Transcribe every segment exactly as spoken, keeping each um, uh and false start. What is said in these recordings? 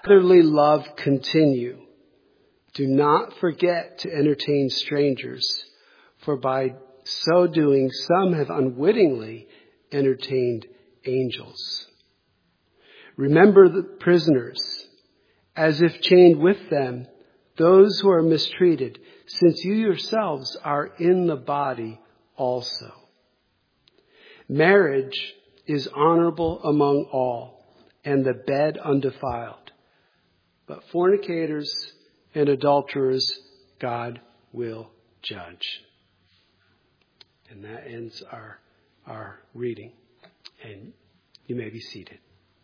brotherly love continue. Do not forget to entertain strangers, for by so doing, some have unwittingly entertained angels. Remember the prisoners, as if chained with them, those who are mistreated, since you yourselves are in the body also. Marriage is honorable among all, and the bed undefiled. But fornicators and adulterers God will judge. And that ends our, our reading. And you may be seated.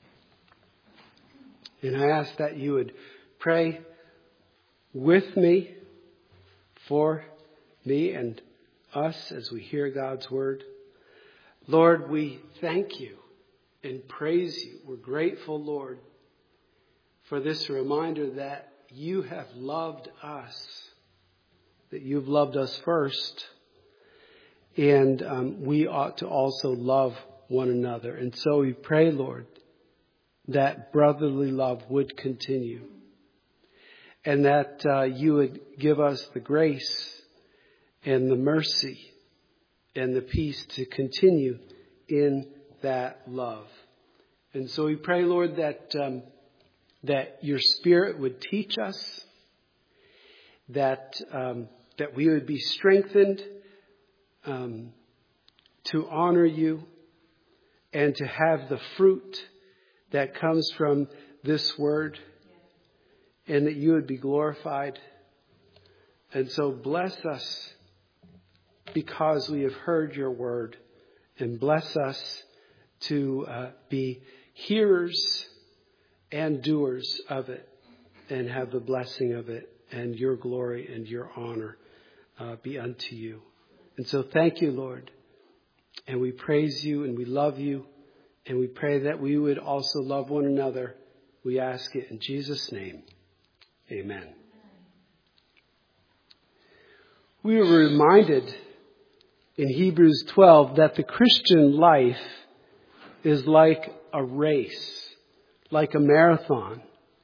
And I ask that you would pray with me, for me and us as we hear God's word. Lord, we thank you and praise you. We're grateful, Lord, for this reminder that you have loved us, that you've loved us first, and um, we ought to also love one another. And so we pray, Lord, that brotherly love would continue, and that uh, you would give us the grace and the mercy and the peace to continue in that love. And so we pray, Lord, that um, that your Spirit would teach us, that um, that we would be strengthened um, to honor you and to have the fruit that comes from this word, and that you would be glorified. And so bless us because we have heard your word, and bless us to uh, be hearers and doers of it, and have the blessing of it, and your glory and your honor uh, be unto you. And so thank you, Lord. And we praise you and we love you. And we pray that we would also love one another. We ask it in Jesus' name. Amen. We are reminded in Hebrews twelve that the Christian life is like a race, like a marathon.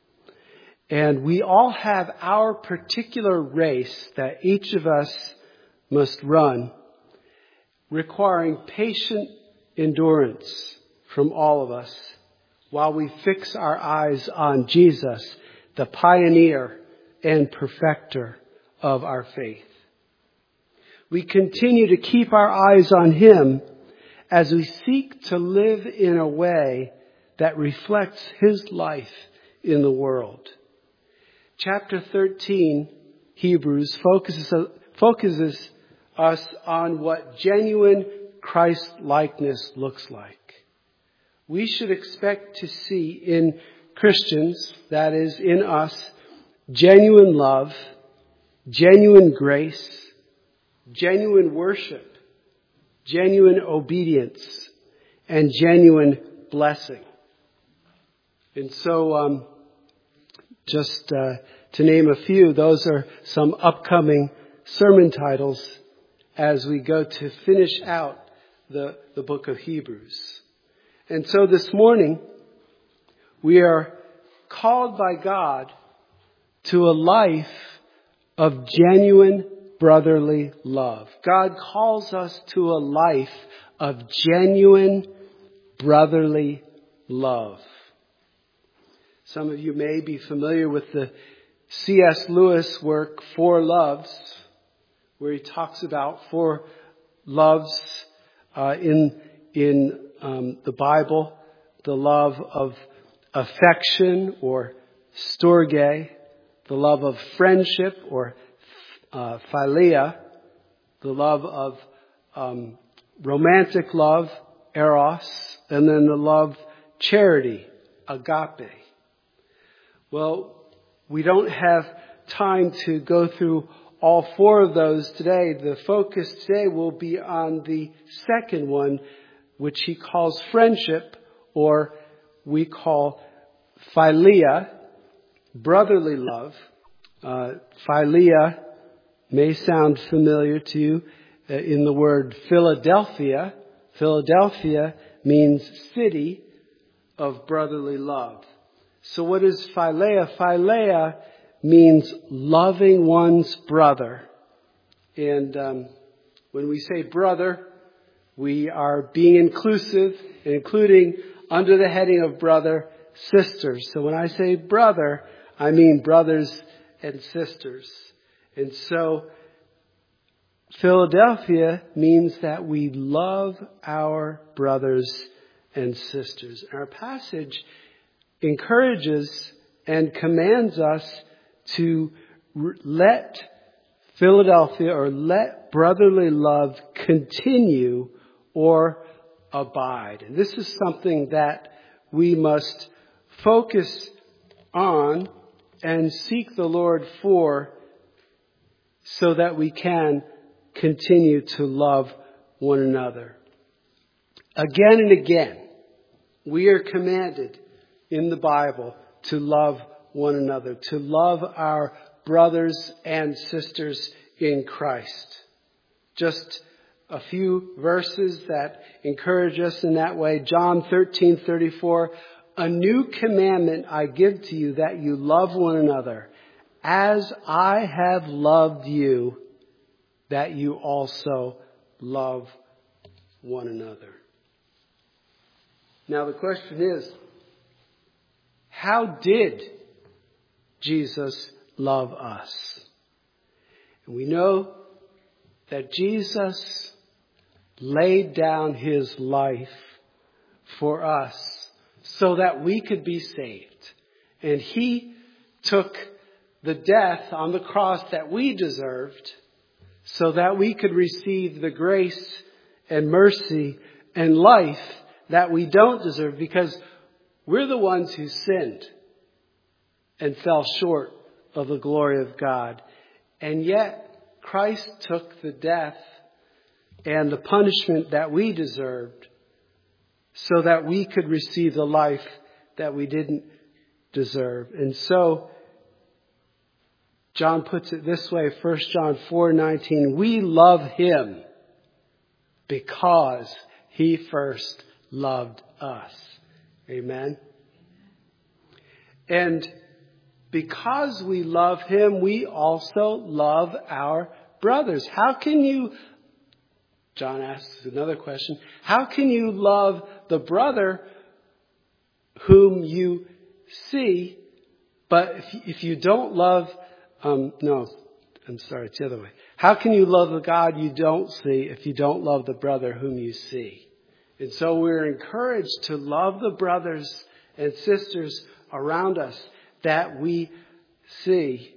And we all have our particular race that each of us must run, requiring patient endurance from all of us while we fix our eyes on Jesus, the pioneer and perfecter of our faith. We continue to keep our eyes on him as we seek to live in a way that reflects his life in the world. Chapter thirteen, Hebrews, focuses, focuses us on what genuine Christ-likeness looks like. We should expect to see in Christians, that is, in us, genuine love, genuine grace, genuine worship, genuine obedience, and genuine blessing. And so, um, just uh, to name a few, those are some upcoming sermon titles as we go to finish out the, the book of Hebrews. And so this morning, we are called by God to a life of genuine brotherly love. God calls us to a life of genuine brotherly love. Some of you may be familiar with the C S Lewis work, Four Loves, where he talks about four loves uh, in in um, the Bible: the love of affection, or storge; the love of friendship, or uh, philia; the love of um, romantic love, eros; and then the love charity, agape. Well, we don't have time to go through all four of those today. The focus today will be on the second one, which he calls friendship, or we call philia, brotherly love. Uh, philia may sound familiar to you uh, in the word Philadelphia. Philadelphia means city of brotherly love. So what is philea? Philea means loving one's brother. And um, when we say brother, we are being inclusive, including under the heading of brother, sisters. So when I say brother, I mean brothers and sisters. And so Philadelphia means that we love our brothers and sisters. Our passage encourages and commands us to let Philadelphia or let brotherly love continue or abide. And this is something that we must focus on and seek the Lord for so that we can continue to love one another. Again and again, we are commanded in the Bible to love one another, to love our brothers and sisters in Christ. Just a few verses that encourage us in that way. John thirteen thirty-four, a new commandment I give to you, that you love one another. As I have loved you, that you also love one another. Now the question is, how did Jesus love us? And we know that Jesus laid down his life for us so that we could be saved. And he took the death on the cross that we deserved so that we could receive the grace and mercy and life that we don't deserve, because we're the ones who sinned and fell short of the glory of God. And yet Christ took the death and the punishment that we deserved so that we could receive the life that we didn't deserve. And so John puts it this way, First John four nineteen, we love him because he first loved us. Amen. And because we love him, we also love our brothers. How can you, John asks another question, how can you love the brother whom you see, but if, if you don't love, um, no, I'm sorry, it's the other way. How can you love the God you don't see if you don't love the brother whom you see? And so we're encouraged to love the brothers and sisters around us that we see.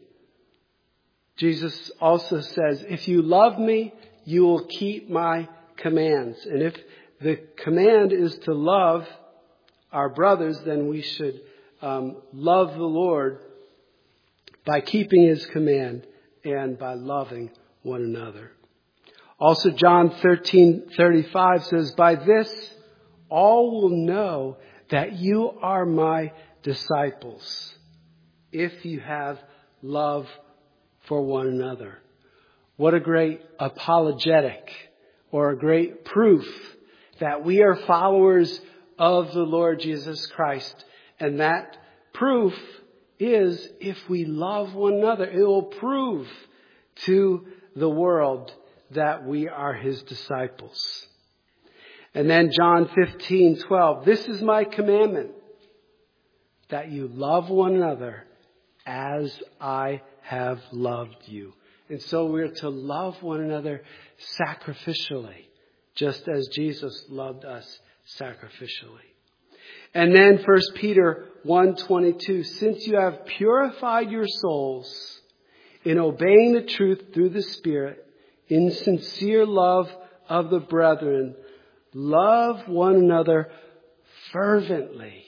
Jesus also says, if you love me, you will keep my commands. And if the command is to love our brothers, then we should um, love the Lord by keeping his command and by loving one another. Also, John thirteen thirty-five says, by this all will know that you are my disciples, if you have love for one another. What a great apologetic or a great proof that we are followers of the Lord Jesus Christ. And that proof is if we love one another. It will prove to the world that we are his disciples. And then John fifteen twelve, this is my commandment, that you love one another as I have loved you. And so we're to love one another sacrificially, just as Jesus loved us sacrificially. And then First Peter one twenty-two, since you have purified your souls in obeying the truth through the Spirit, in sincere love of the brethren, love one another fervently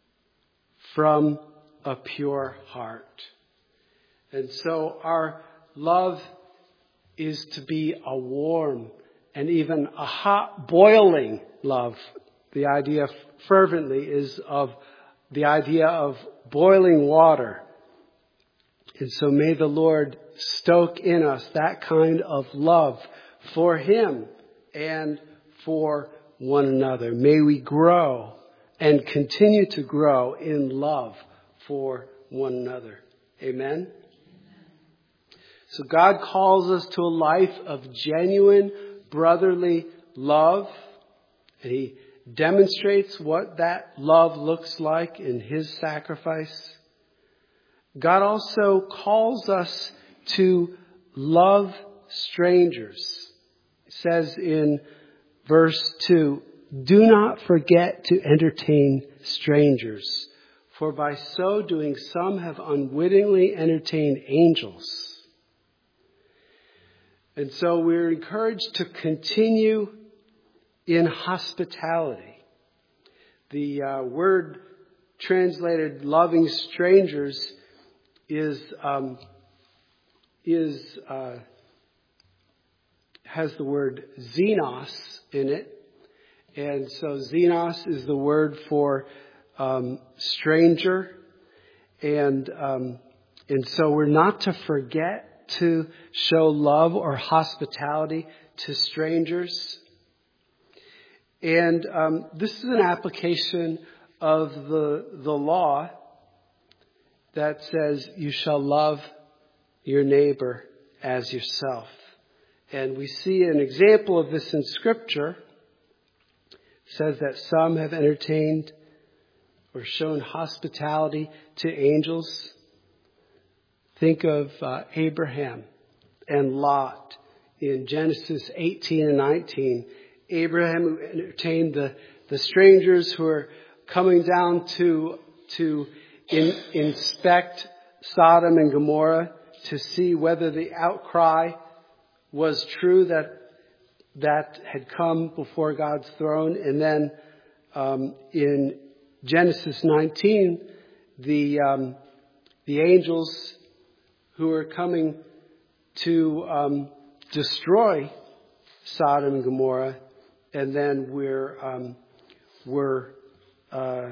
from a pure heart. And so our love is to be a warm and even a hot, boiling love. The idea of fervently is of the idea of boiling water. And so may the Lord stoke in us that kind of love for him and for one another. May we grow and continue to grow in love for one another. Amen? So God calls us to a life of genuine brotherly love. And He demonstrates what that love looks like in His sacrifice. God also calls us to love strangers. It says in verse two, do not forget to entertain strangers, for by so doing some have unwittingly entertained angels. And so we're encouraged to continue in hospitality. The uh, word translated loving strangers is um, is uh, has the word xenos in it. And so xenos is the word for um, stranger. And um, and so we're not to forget to show love or hospitality to strangers. And um, this is an application of the the law that says you shall love your neighbor as yourself. And we see an example of this in Scripture. It says that some have entertained or shown hospitality to angels. Think of uh, Abraham and Lot in Genesis eighteen and nineteen. Abraham who entertained the, the strangers who are coming down to to in, inspect Sodom and Gomorrah to see whether the outcry was true that that had come before God's throne. And then um, in Genesis nineteen, the um, the angels who are coming to um, destroy Sodom and Gomorrah, and then we're um, we're uh,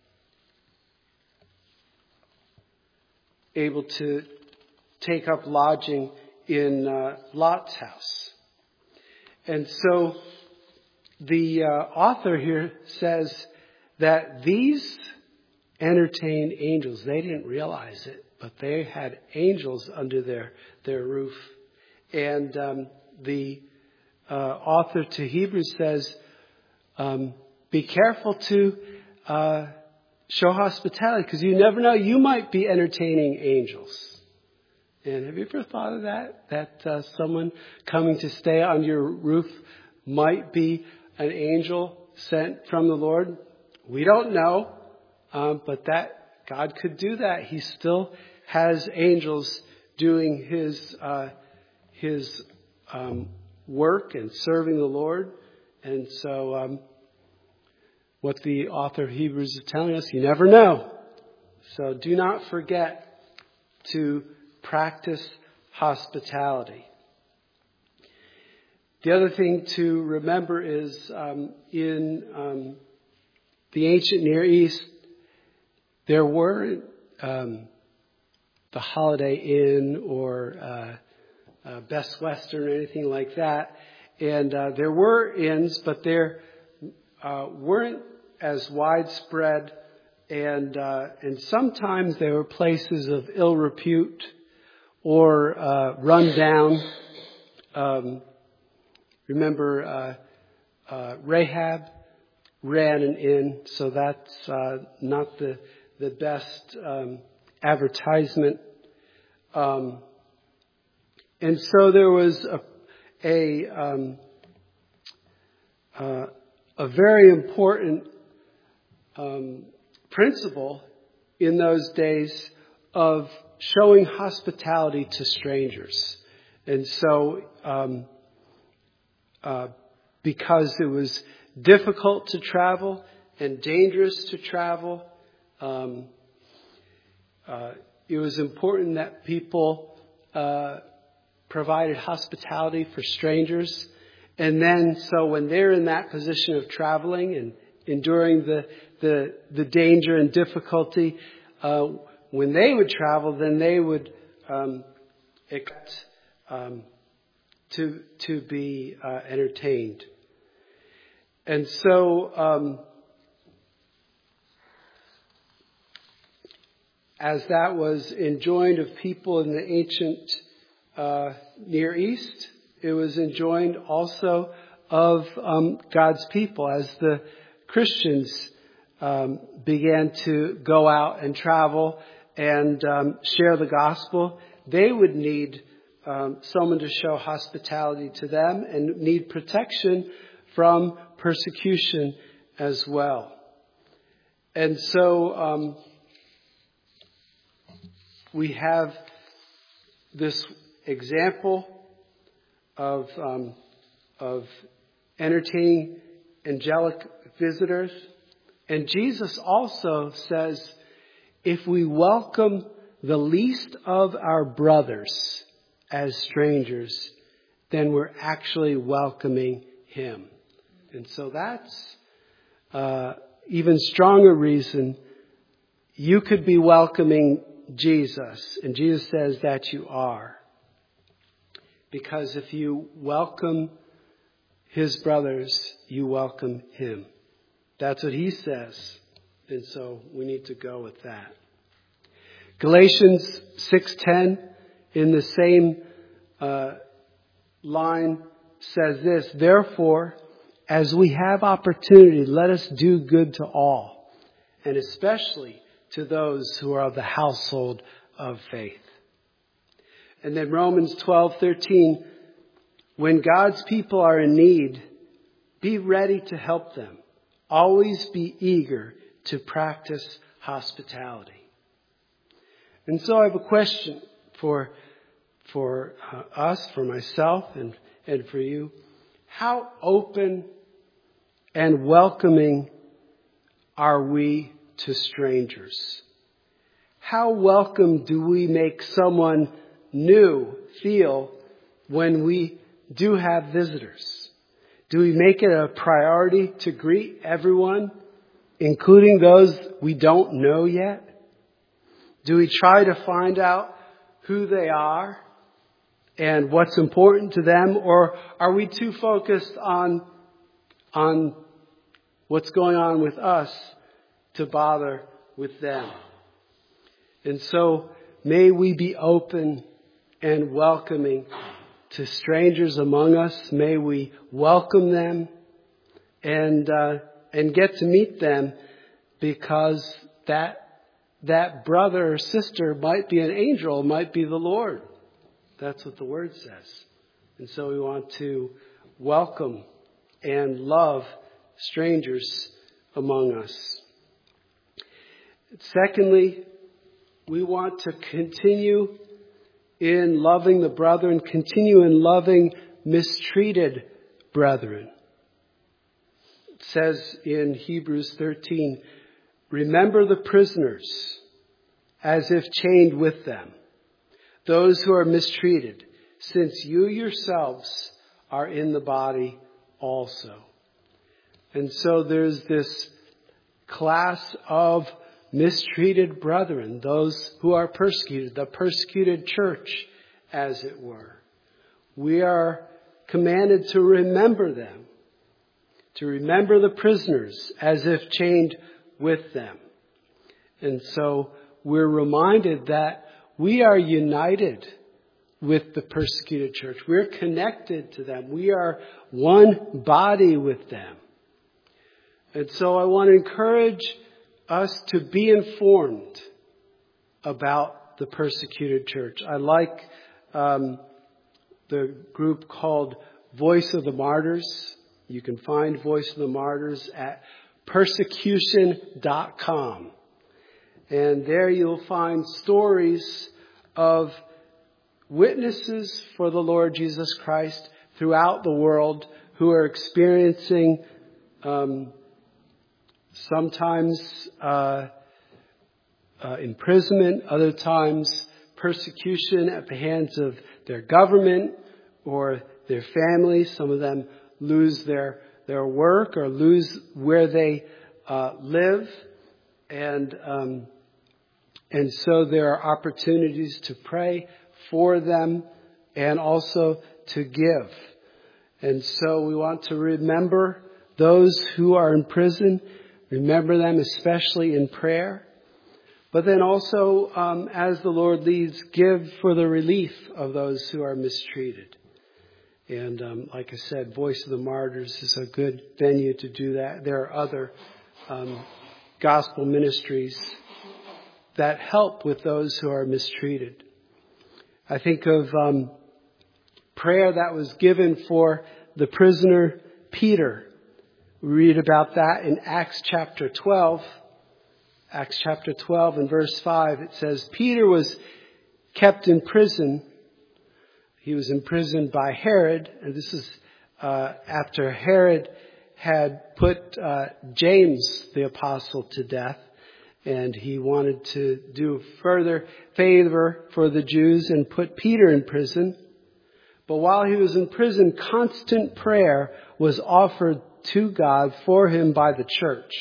able to take up lodging in uh, Lot's house. And so the uh, author here says that these entertained angels. They didn't realize it, but they had angels under their, their roof. And um, the uh, author to Hebrews says, um, be careful to uh, show hospitality, because you never know, you might be entertaining angels. And have you ever thought of that? That uh, someone coming to stay on your roof might be an angel sent from the Lord? We don't know, um, but that God could do that. He still has angels doing His uh, His um, work and serving the Lord. And so, um, what the author of Hebrews is telling us, you never know. So do not forget to practice hospitality. The other thing to remember is um, in um, the ancient Near East, there weren't um, the Holiday Inn or uh, uh, Best Western or anything like that. And uh, there were inns, but there uh, weren't as widespread. And uh, and sometimes there were places of ill repute or uh, run down. Um, remember, uh, uh, Rahab ran an inn, so that's uh, not the the best um, advertisement. Um, and so there was a a um, uh, a very important um, principle in those days of showing hospitality to strangers. And so, um, uh, because it was difficult to travel and dangerous to travel, um, uh, it was important that people uh, provided hospitality for strangers. And then, so when they're in that position of traveling and enduring the the, the danger and difficulty, uh, when they would travel, then they would um, expect um, to to be uh, entertained. And so um, as that was enjoined of people in the ancient uh, Near East. It was enjoined also of um, God's people as the Christians um, began to go out and travel and um, share the gospel. They would need um, someone to show hospitality to them and need protection from persecution as well. And so um, we have this example of um, of entertaining angelic visitors. And Jesus also says, if we welcome the least of our brothers as strangers, then we're actually welcoming him. And so that's uh, even stronger reason you could be welcoming Jesus. And Jesus says that you are. Because if you welcome his brothers, you welcome him. That's what he says. And so we need to go with that. Galatians six ten, in the same uh, line, says this, therefore, as we have opportunity, let us do good to all, and especially to those who are of the household of faith. And then Romans twelve thirteen, when God's people are in need, be ready to help them. Always be eager to practice hospitality. And so I have a question for for uh, us, for myself, and, and for you. How open and welcoming are we to strangers? How welcome do we make someone new feel when we do have visitors? Do we make it a priority to greet everyone, including those we don't know yet? Do we try to find out who they are and what's important to them? Or are we too focused on, on what's going on with us to bother with them? And so may we be open and welcoming to strangers among us. May we welcome them and uh, and get to meet them, because that that brother or sister might be an angel, might be the Lord. That's what the word says. And so we want to welcome and love strangers among us. Secondly, we want to continue in loving the brethren, continue in loving mistreated brethren. It says in Hebrews thirteen, remember the prisoners as if chained with them, those who are mistreated, since you yourselves are in the body also. And so there's this class of mistreated brethren, those who are persecuted, the persecuted church, as it were. We are commanded to remember them, to remember the prisoners as if chained with them. And so we're reminded that we are united with the persecuted church. We're connected to them. We are one body with them. And so I want to encourage us to be informed about the persecuted church. I like um, the group called Voice of the Martyrs. You can find Voice of the Martyrs at persecution dot com. And there you'll find stories of witnesses for the Lord Jesus Christ throughout the world who are experiencing um, sometimes uh, uh, imprisonment, other times persecution at the hands of their government or their families. Some of them lose their their work or lose where they uh, live, and um, and so there are opportunities to pray for them and also to give. And so we want to remember those who are in prison. Remember them especially in prayer. But then also, um, as the Lord leads, give for the relief of those who are mistreated. And um, like I said, Voice of the Martyrs is a good venue to do that. There are other um, gospel ministries that help with those who are mistreated. I think of um, prayer that was given for the prisoner Peter. We read about that in Acts chapter twelve. Acts chapter twelve and verse five, it says, Peter was kept in prison. He was imprisoned by Herod, and this is uh, after Herod had put uh, James the apostle to death, and he wanted to do further favor for the Jews and put Peter in prison. But while he was in prison, constant prayer was offered to God for him by the church.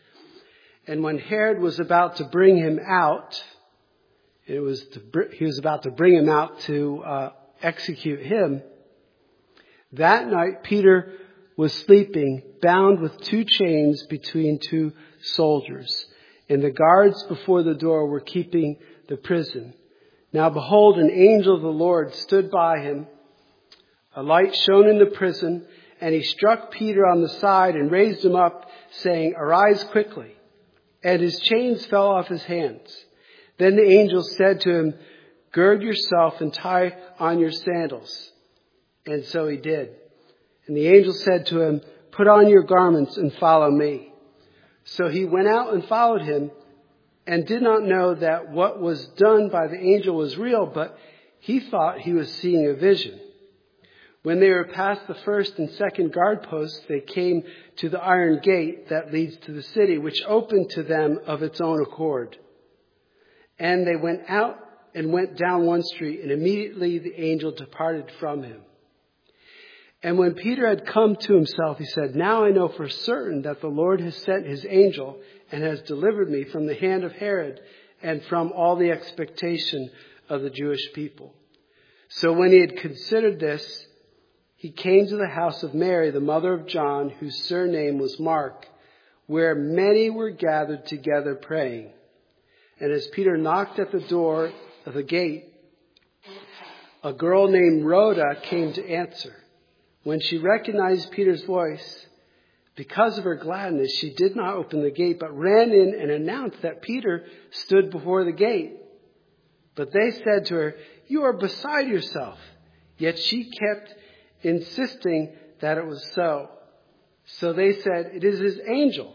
And when Herod was about to bring him out, it was to, he was about to bring him out to uh, execute him. That night, Peter was sleeping, bound with two chains between two soldiers. And the guards before the door were keeping the prison. Now behold, an angel of the Lord stood by him. A light shone in the prison, and he struck Peter on the side and raised him up, saying, Arise quickly. And his chains fell off his hands. Then the angel said to him, Gird yourself and tie on your sandals. And so he did. And the angel said to him, Put on your garments and follow me. So he went out and followed him, and did not know that what was done by the angel was real, but he thought he was seeing a vision. When they were past the first and second guard posts, they came to the iron gate that leads to the city, which opened to them of its own accord. And they went out and went down one street, and immediately the angel departed from him. And when Peter had come to himself, he said, Now I know for certain that the Lord has sent his angel and has delivered me from the hand of Herod and from all the expectation of the Jewish people. So when he had considered this, he came to the house of Mary, the mother of John, whose surname was Mark, where many were gathered together praying. And as Peter knocked at the door of the gate, a girl named Rhoda came to answer. When she recognized Peter's voice, because of her gladness, she did not open the gate, but ran in and announced that Peter stood before the gate. But they said to her, You are beside yourself. Yet she kept insisting that it was so. So they said, It is his angel.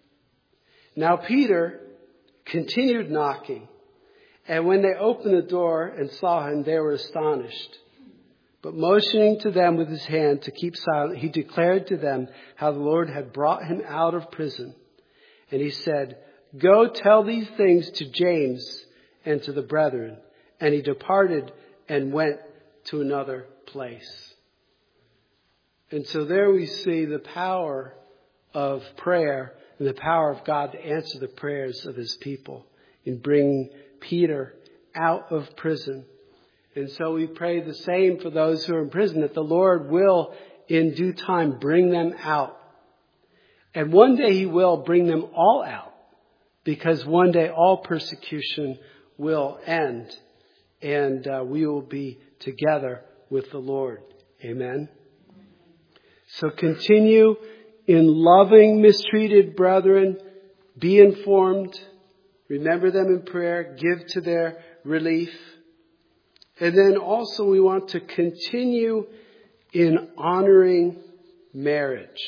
Now Peter continued knocking, and when they opened the door and saw him, they were astonished. But motioning to them with his hand to keep silent, he declared to them how the Lord had brought him out of prison. And he said, Go tell these things to James and to the brethren. And he departed and went to another place. And so there we see the power of prayer and the power of God to answer the prayers of his people in bringing Peter out of prison. And so we pray the same for those who are in prison, that the Lord will in due time bring them out. And one day he will bring them all out, because one day all persecution will end, and uh, we will be together with the Lord. Amen. So continue in loving mistreated brethren. Be informed. Remember them in prayer. Give to their relief. And then also we want to continue in honoring marriage.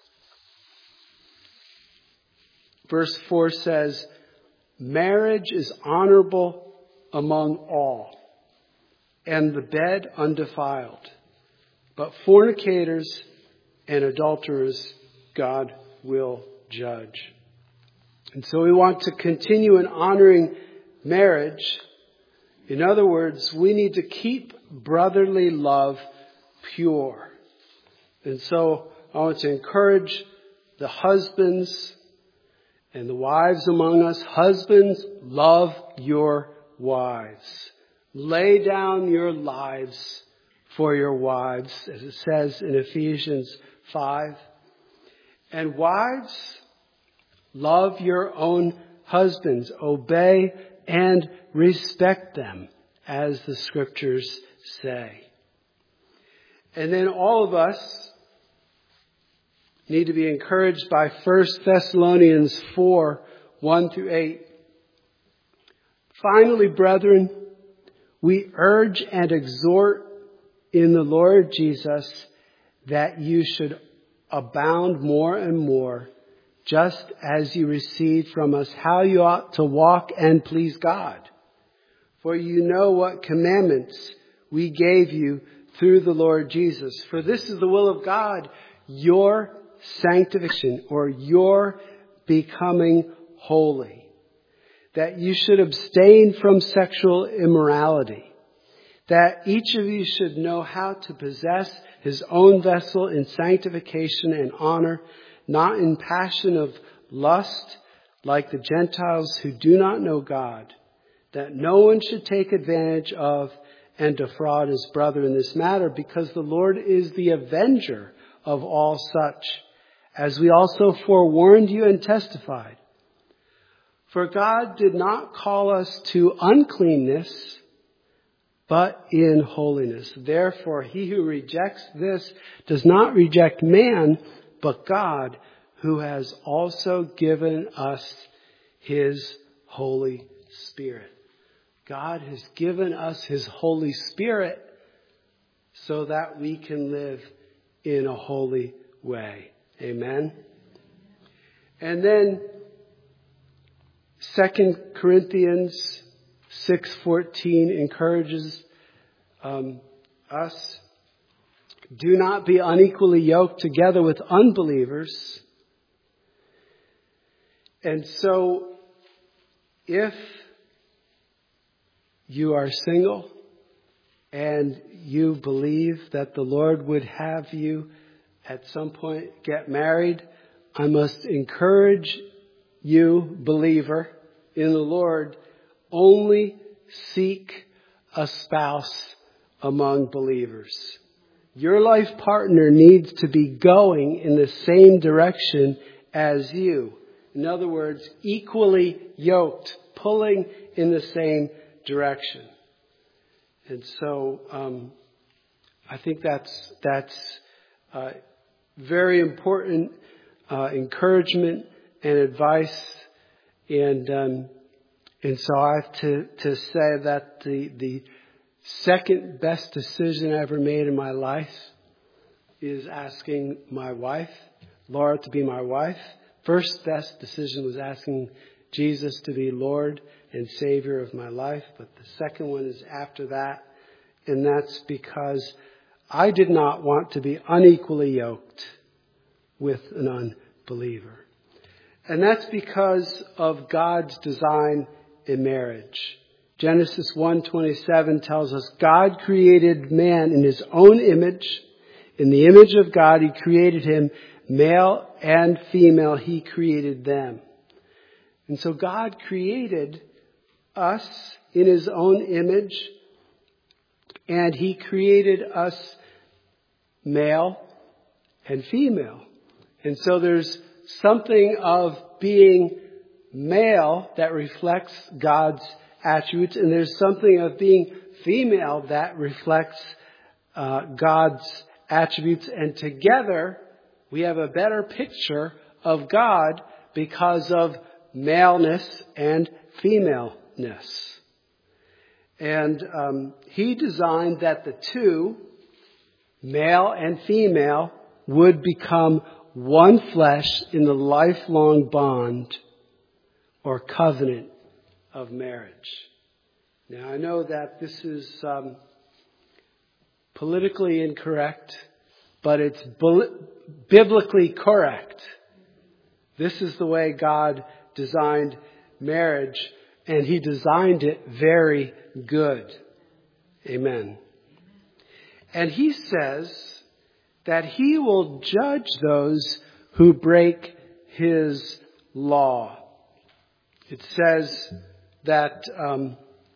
Verse four says, Marriage is honorable among all, and the bed undefiled. But fornicators and adulterers God will judge. And so we want to continue in honoring marriage. In other words, we need to keep brotherly love pure. And so I want to encourage the husbands and the wives among us. Husbands, love your wives. Lay down your lives for your wives, as it says in Ephesians five. And wives, love your own husbands, obey and respect them, as the scriptures say. And then all of us need to be encouraged by First Thessalonians four, one through eight. Finally, brethren, we urge and exhort in the Lord Jesus that you should abound more and more, just as you received from us how you ought to walk and please God. For you know what commandments we gave you through the Lord Jesus. For this is the will of God, your sanctification, or your becoming holy. That you should abstain from sexual immorality. That each of you should know how to possess his own vessel in sanctification and honor, not in passion of lust, like the Gentiles who do not know God. That no one should take advantage of and defraud his brother in this matter, because the Lord is the avenger of all such, as we also forewarned you and testified. For God did not call us to uncleanness, but in holiness. Therefore, he who rejects this does not reject man, but God, who has also given us his Holy Spirit. God has given us his Holy Spirit so that we can live in a holy way. Amen. And then Second Corinthians six fourteen encourages um, us. Do not be unequally yoked together with unbelievers. And so, if you are single and you believe that the Lord would have you at some point get married, I must encourage you, believer in the Lord, only seek a spouse among believers. Your life partner needs to be going in the same direction as you. In other words, equally yoked, pulling in the same direction. And so um, I think that's that's uh, very important uh, encouragement and advice. And um, and so I have to, to say that the the second best decision I ever made in my life is asking my wife, Laura, to be my wife. First best decision was asking Jesus to be Lord and Savior of my life. But the second one is after that. And that's because I did not want to be unequally yoked with an unbeliever. And that's because of God's design in marriage. Genesis one twenty-seven tells us God created man in his own image. In the image of God, he created him. Male and female, he created them. And so God created us in his own image, and he created us male and female. And so there's something of being male that reflects God's attributes, and there's something of being female that reflects uh, God's attributes. And together, we have a better picture of God because of maleness and femaleness. And um, he designed that the two, male and female, would become one flesh in the lifelong bond or covenant of marriage. Now, I know that this is um, politically incorrect, but it's biblically correct. This is the way God designed marriage, and he designed it very good. Amen. And he says that he will judge those who break his law. It says that um,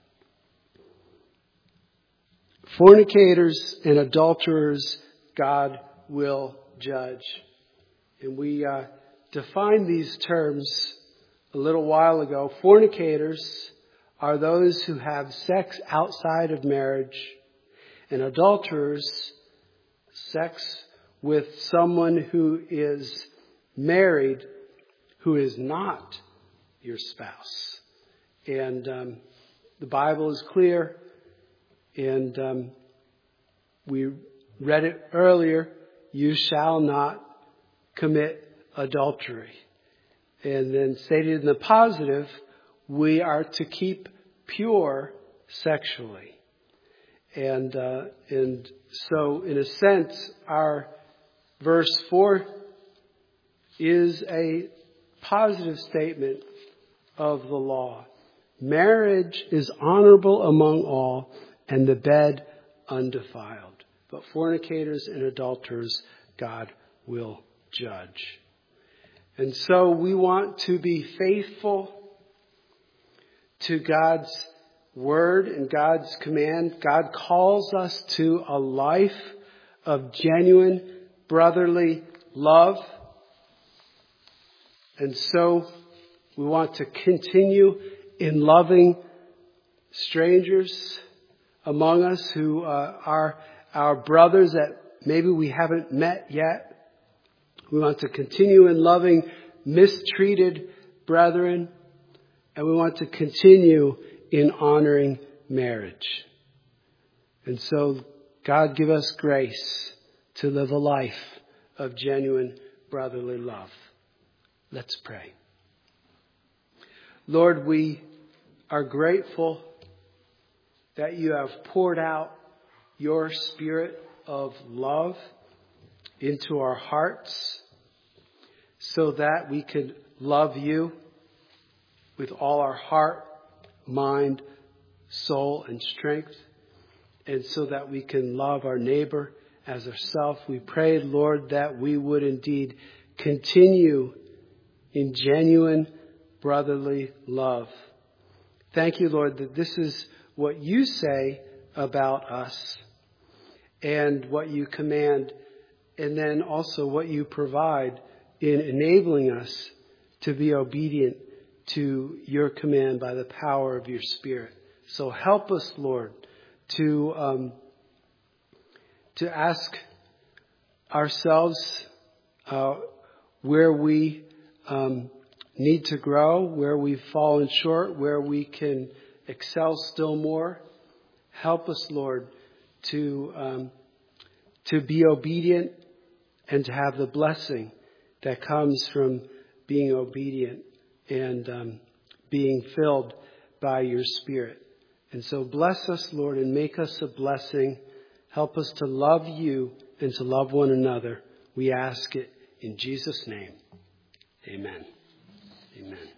fornicators and adulterers God will judge. And we uh, define these terms a little while ago, fornicators are those who have sex outside of marriage, and adulterers, sex with someone who is married, who is not your spouse. And um, the Bible is clear, and um, we read it earlier, you shall not commit adultery. And then stated in the positive, we are to keep pure sexually. And uh, and so, in a sense, our verse four is a positive statement of the law. Marriage is honorable among all, and the bed undefiled. But fornicators and adulterers, God will judge. And so we want to be faithful to God's word and God's command. God calls us to a life of genuine brotherly love. And so we want to continue in loving strangers among us who uh, are our brothers that maybe we haven't met yet. We want to continue in loving mistreated brethren. And we want to continue in honoring marriage. And so God give us grace to live a life of genuine brotherly love. Let's pray. Lord, we are grateful that you have poured out your spirit of love into our hearts so that we could love you with all our heart, mind, soul, and strength, and so that we can love our neighbor as ourselves. We pray, Lord, that we would indeed continue in genuine brotherly love. Thank you, Lord, that this is what you say about us and what you command, and then also what you provide in enabling us to be obedient to your command by the power of your Spirit. So help us, Lord, to um, to ask ourselves uh, where we um, need to grow, where we've fallen short, where we can excel still more. Help us, Lord, to um, to be obedient and to have the blessing that comes from being obedient and um, being filled by your Spirit. And so bless us, Lord, and make us a blessing. Help us to love you and to love one another. We ask it in Jesus' name. Amen. Amen.